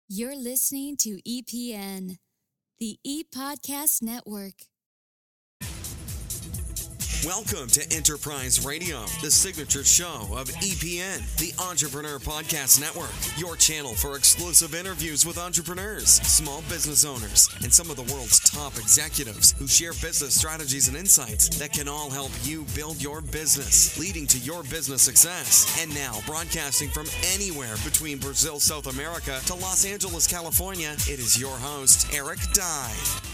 You're listening to EPN, the E-Podcast Network. Welcome to Enterprise Radio, the signature show of EPN, the Entrepreneur Podcast Network, your channel for exclusive interviews with entrepreneurs, small business owners, and some of the world's top executives who share business strategies and insights that can all help you build your business, leading to your business success. And now, broadcasting from anywhere between Brazil, South America to Los Angeles, California, it is your host, Eric Dye.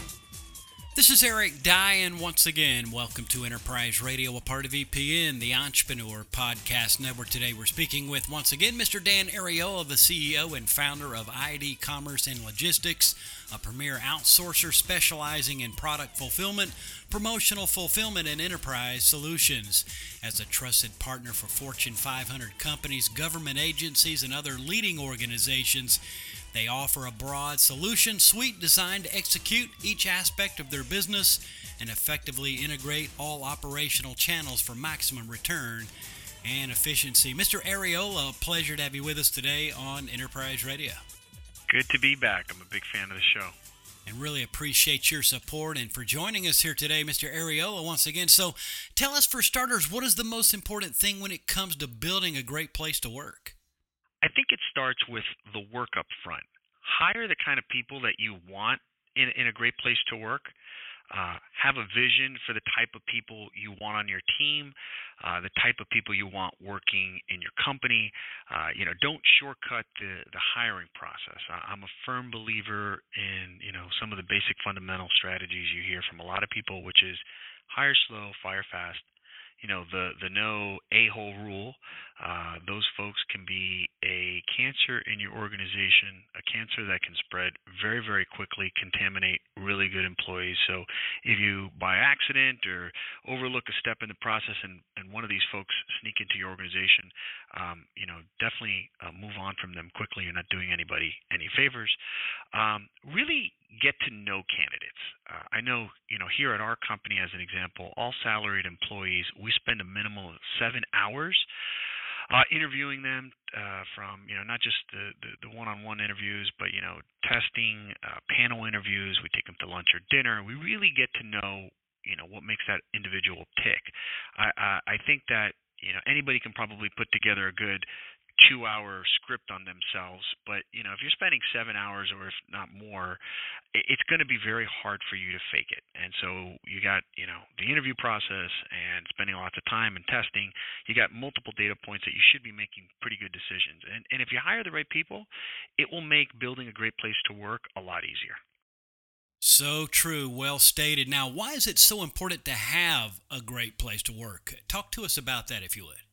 This is Eric Dye, and once again, welcome to Enterprise Radio, a part of EPN, the Entrepreneur Podcast Network. Today we're speaking with, once again, Mr. Dan Ariola, the CEO and founder of ID Commerce and Logistics, a premier outsourcer specializing in product fulfillment, promotional fulfillment, and enterprise solutions. As a trusted partner for Fortune 500 companies, government agencies, and other leading organizations, they offer a broad solution suite designed to execute each aspect of their business and effectively integrate all operational channels for maximum return and efficiency. Mr. Ariola, a pleasure to have you with us today on Enterprise Radio. Good to be back. I'm a big fan of the show. And really appreciate your support and for joining us here today, Mr. Ariola, once again. So tell us, for starters, what is the most important thing when it comes to building a great place to work? I think it starts with the work up front. Hire the kind of people that you want in a great place to work. Have a vision for the type of people you want on your team, the type of people you want working in your company. Don't shortcut the hiring process. I'm a firm believer in, some of the basic fundamental strategies you hear from a lot of people, which is hire slow, fire fast. The no a-hole rule, those folks can be a cancer in your organization, a cancer that can spread very, very quickly, contaminate really good employees. So if you, by accident or overlook a step in the process and one of these folks sneak into your organization, definitely move on from them quickly. You're not doing anybody any favors. Really get to know candidates. I know, here at our company, as an example, all salaried employees, we spend a minimum of 7 hours interviewing them from, not just the one-on-one interviews, but, testing, panel interviews. We take them to lunch or dinner. We really get to know, what makes that individual tick. I think that, anybody can probably put together a good 2-hour script on themselves, but if you're spending 7 hours or if not more, it's going to be very hard for you to fake it. And so you got the interview process and spending lots of time and testing. You got multiple data points that you should be making pretty good decisions. And if you hire the right people, it will make building a great place to work a lot easier. So true, well stated. Now, why is it so important to have a great place to work? Talk to us about that, if you would.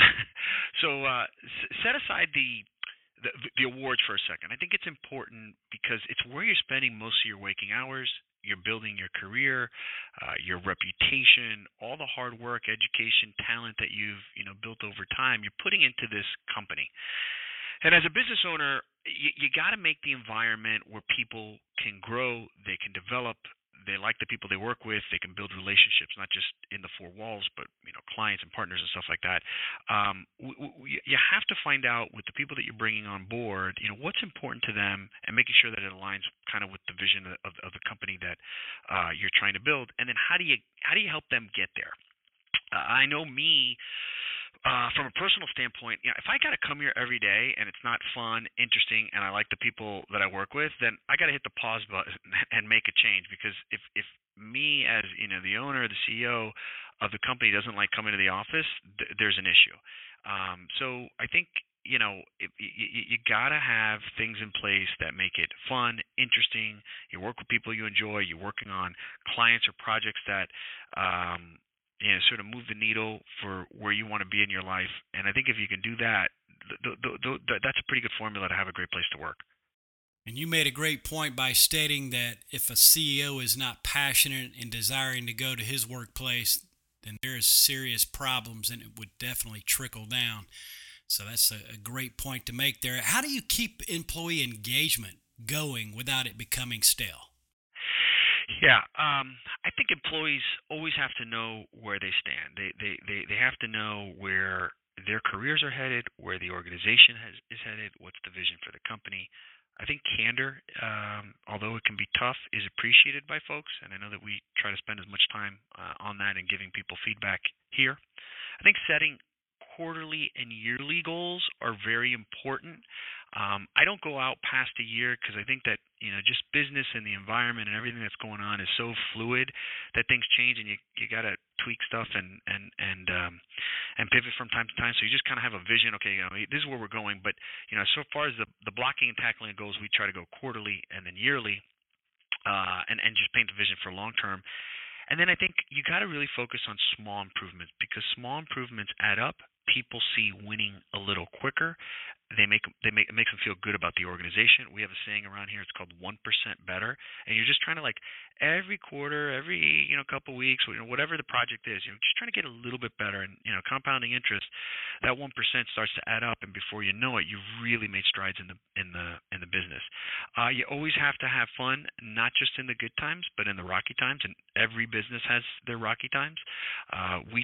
So set aside the awards for a second. I think it's important because it's where you're spending most of your waking hours. You're building your career, your reputation, all the hard work, education, talent that you've built over time. You're putting into this company. And as a business owner, you got to make the environment where people can grow, they can develop. They like the people they work with. They can build relationships, not just in the four walls, but clients and partners and stuff like that. You have to find out with the people that you're bringing on board, what's important to them, and making sure that it aligns kind of with the vision of the company that you're trying to build. And then how do you help them get there? I know me. From a personal standpoint, if I got to come here every day and it's not fun, interesting, and I like the people that I work with, then I got to hit the pause button and make a change. Because if me as the owner, the CEO of the company doesn't like coming to the office, there's an issue. So I think you got to have things in place that make it fun, interesting. You work with people you enjoy. You're working on clients or projects that sort of move the needle for where you want to be in your life. And I think if you can do that, that's a pretty good formula to have a great place to work. And you made a great point by stating that if a CEO is not passionate and desiring to go to his workplace, then there is serious problems, and it would definitely trickle down. So that's a great point to make there. How do you keep employee engagement going without it becoming stale? Yeah, I think employees always have to know where they stand. They have to know where their careers are headed, where the organization is headed, what's the vision for the company. I think candor, although it can be tough, is appreciated by folks, and I know that we try to spend as much time on that and giving people feedback here. I think setting quarterly and yearly goals are very important. I don't go out past a year because I think that just business and the environment and everything that's going on is so fluid that things change, and you got to tweak stuff and pivot from time to time. So you just kind of have a vision. Okay, this is where we're going. But so far as the blocking and tackling goals, we try to go quarterly and then yearly, and just paint the vision for long term. And then I think you got to really focus on small improvements, because small improvements add up. People see winning a little quicker. It makes them feel good about the organization. We have a saying around here. It's called 1% better, and you're just trying to, like, every quarter, every couple of weeks, whatever the project is, just trying to get a little bit better. And compounding interest, that 1% starts to add up, and before you know it, you've really made strides in the business. You always have to have fun, not just in the good times, but in the rocky times. And every business has their rocky times. We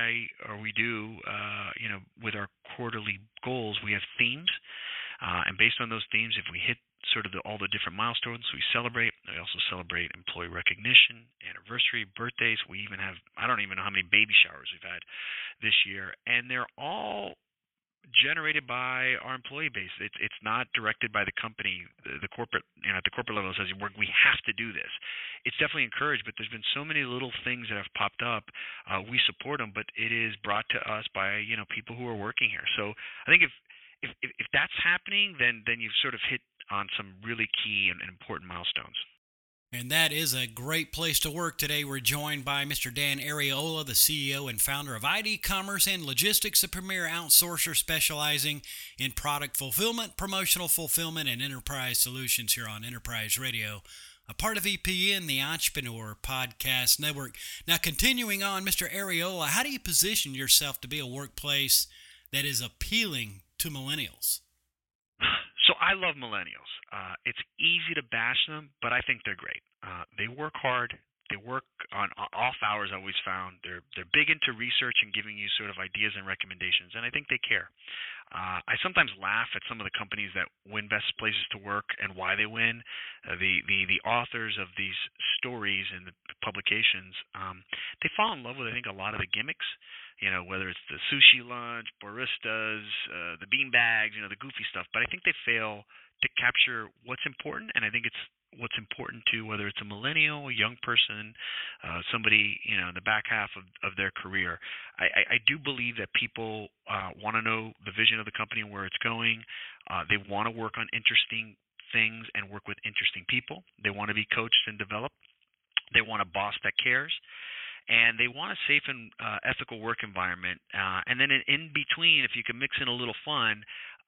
do. With our quarterly goals, we have themes, and based on those themes, if we hit sort of all the different milestones, we celebrate. We also celebrate employee recognition, anniversary, birthdays. We even have, I don't even know how many baby showers we've had this year, and they're all generated by our employee base. It's not directed by the company, the corporate, at the corporate level, it says we have to do this. It's definitely encouraged, but there's been so many little things that have popped up. We support them, but it is brought to us by people who are working here. So I think if that's happening, then you've sort of hit on some really key and important milestones. And that is a great place to work. Today we're joined by Mr. Dan Arreola, the CEO and founder of ID Commerce and Logistics, a premier outsourcer specializing in product fulfillment, promotional fulfillment, and enterprise solutions here on Enterprise Radio, a part of EPN, the Entrepreneur Podcast Network. Now, continuing on, Mr. Arreola, how do you position yourself to be a workplace that is appealing to millennials? So I love millennials. It's easy to bash them, but I think they're great. They work hard. They work on off hours, I always found. They're big into research and giving you sort of ideas and recommendations, and I think they care. I sometimes laugh at some of the companies that win best places to work and why they win. The authors of these stories and the publications, they fall in love with, I think, a lot of the gimmicks. Whether it's the sushi lunch, baristas, the bean bags, the goofy stuff. But I think they fail to capture what's important, and I think it's what's important to whether it's a millennial, a young person, somebody in the back half of their career. I do believe that people want to know the vision of the company and where it's going. They want to work on interesting things and work with interesting people. They want to be coached and developed. They want a boss that cares. And they want a safe and ethical work environment. And then in between, if you can mix in a little fun,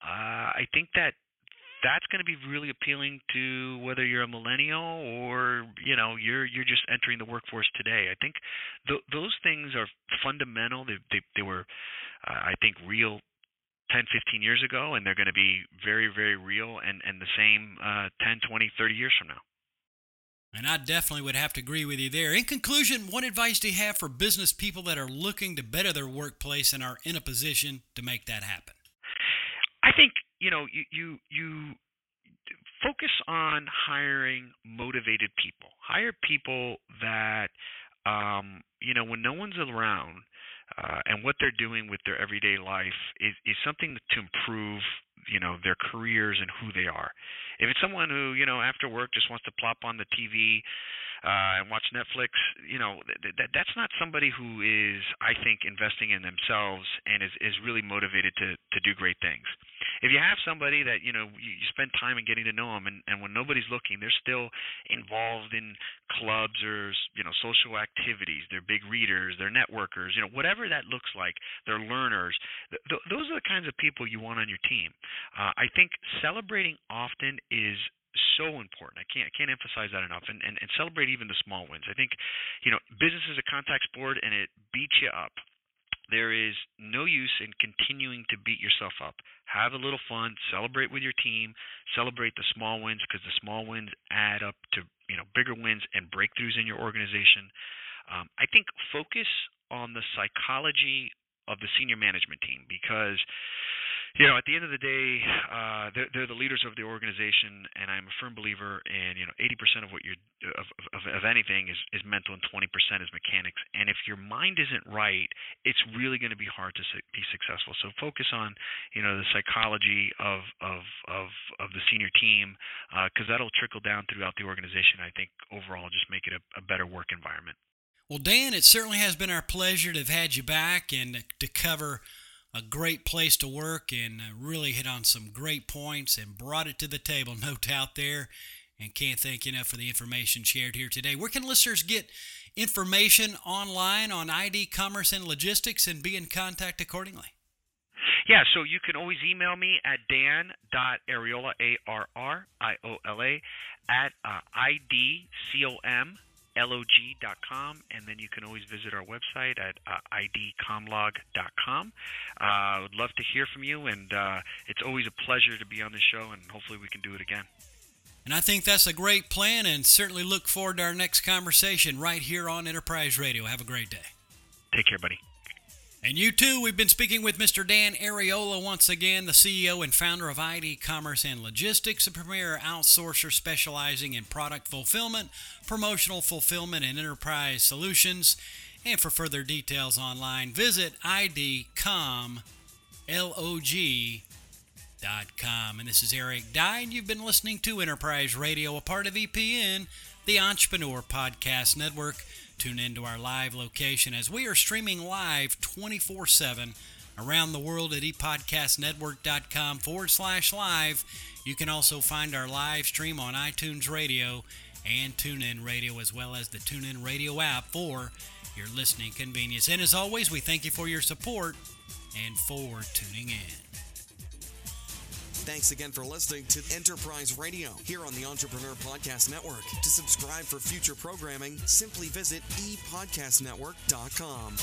I think that's going to be really appealing to whether you're a millennial or you're just entering the workforce today. I think those things are fundamental. They were, I think, real 10, 15 years ago, and they're going to be very, very real and the same 10, 20, 30 years from now. And I definitely would have to agree with you there. In conclusion, what advice do you have for business people that are looking to better their workplace and are in a position to make that happen? I think, you focus on hiring motivated people. Hire people that, when no one's around, and what they're doing with their everyday life is something to improve, their careers and who they are. If it's someone who, after work just wants to plop on the TV and watch Netflix, that's not somebody who is, I think, investing in themselves and is really motivated to do great things. If you have somebody that, you spend time in getting to know them, and when nobody's looking, they're still involved in clubs or, social activities, they're big readers, they're networkers, whatever that looks like, they're learners. Those are the kinds of people you want on your team. I think celebrating often is so important. I can't emphasize that enough. And celebrate even the small wins. I think, business is a contact sport, and it beats you up. There is no use in continuing to beat yourself up. Have a little fun. Celebrate with your team. Celebrate the small wins, because the small wins add up to bigger wins and breakthroughs in your organization. I think focus on the psychology of the senior management team, because At the end of the day, they're the leaders of the organization, and I'm a firm believer in 80% of what you're of anything is mental, and 20% is mechanics. And if your mind isn't right, it's really going to be hard to be successful. So focus on the psychology of the senior team, because that'll trickle down throughout the organization. I think overall just make it a better work environment. Well, Dan, it certainly has been our pleasure to have had you back and to cover a great place to work and really hit on some great points and brought it to the table, no doubt there. And can't thank you enough for the information shared here today. Where can listeners get information online on ID, commerce, and logistics and be in contact accordingly? Yeah, so you can always email me at dan.ariola, ARRIOLA, at idcomlog.com, and then you can always visit our website at idcomlog.com. I would love to hear from you, and it's always a pleasure to be on the show, and hopefully we can do it again. And I think that's a great plan, and certainly look forward to our next conversation right here on Enterprise Radio. Have a great day. Take care, buddy. And you too, we've been speaking with Mr. Dan Ariola once again, the CEO and founder of ID Commerce and Logistics, a premier outsourcer specializing in product fulfillment, promotional fulfillment, and enterprise solutions. And for further details online, visit idcomlog.com. And this is Eric Dye, and you've been listening to Enterprise Radio, a part of EPN, the Entrepreneur Podcast Network. Tune into our live location as we are streaming live 24/7 around the world at epodcastnetwork.com/live. You can also find our live stream on iTunes Radio and TuneIn Radio, as well as the TuneIn Radio app for your listening convenience. And as always, we thank you for your support and for tuning in. Thanks again for listening to Enterprise Radio here on the Entrepreneur Podcast Network. To subscribe for future programming, simply visit epodcastnetwork.com.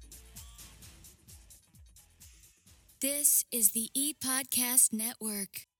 This is the ePodcast Network.